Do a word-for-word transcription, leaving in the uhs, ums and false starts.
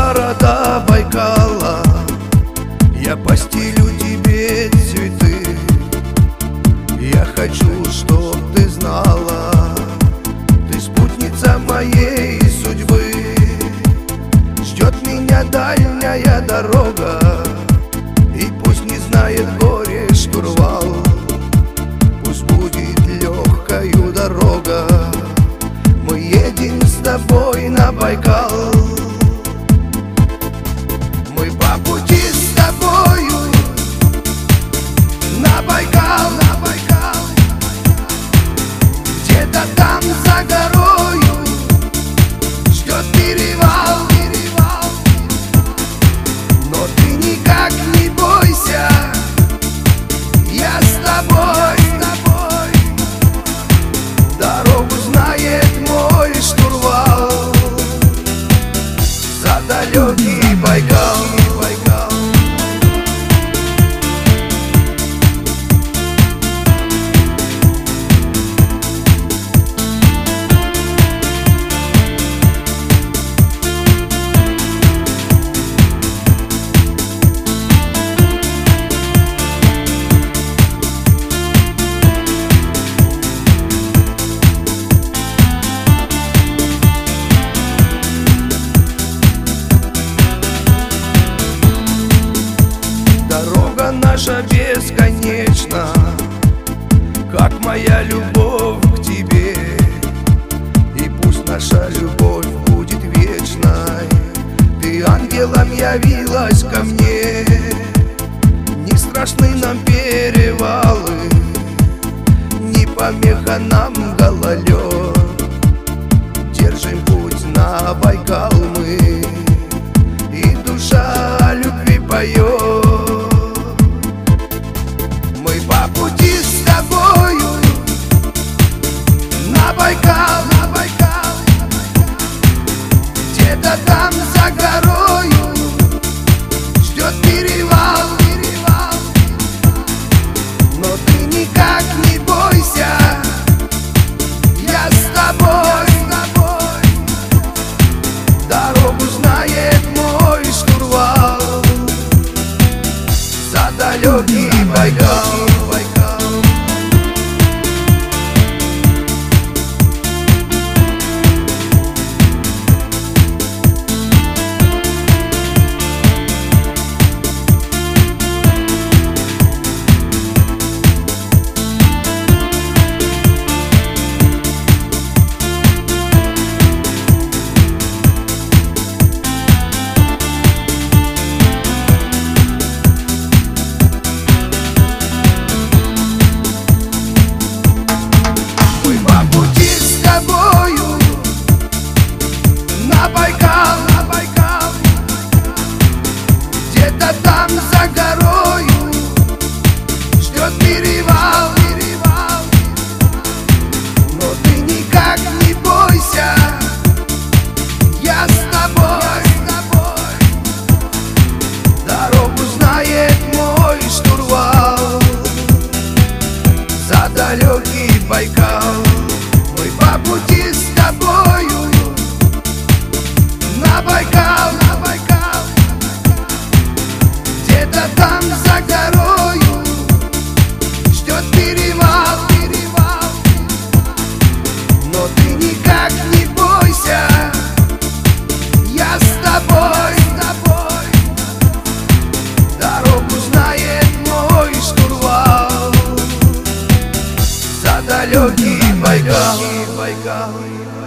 города Байкала я постелю тебе цветы. Я хочу, чтоб ты знала, ты спутница моей судьбы. Ждет меня дальняя дорога, и пусть не знает горе штурвал. Пусть будет легкою дорога, мы едем с тобой на Байкал. Мы по пути с тобою на Байкал, на Байкал. Где-то там за горою ждет перевал, перевал. Но ты никак не бойся, я с тобой, с тобой. Дорогу знает мой штурвал, за далекий Байкал, Байкал. Дорога наша бесконечна, как моя любовь к тебе. И пусть наша любовь будет вечной. Ты ангелом явилась ко мне. Не страшны нам перевалы, не помеха нам гололед. Держим путь на Байкал мы, и душа о любви поет. По пути с тобою на Байкал, на Байкал. Где-то там за горою ждет перевал, перевал. Но ты никак не бойся, я с тобой, с тобой. Дорогу знает мой штурвал, за далекий Байкал. На Байкал, на Байкал. Где-то там за горою ждет перевал, перевал. Но ты никак не бойся, я с тобой, с тобой. Дорогу знает мой штурвал, за далекий Байкал. Мы по пути с тобою на Байкал, на Байкал. Где-то там за горою ждет перевал, перевал. Но ты никак не бойся, я с тобой, с тобой. Дорогу знает мой штурвал, за далекий Байкал, Байкал.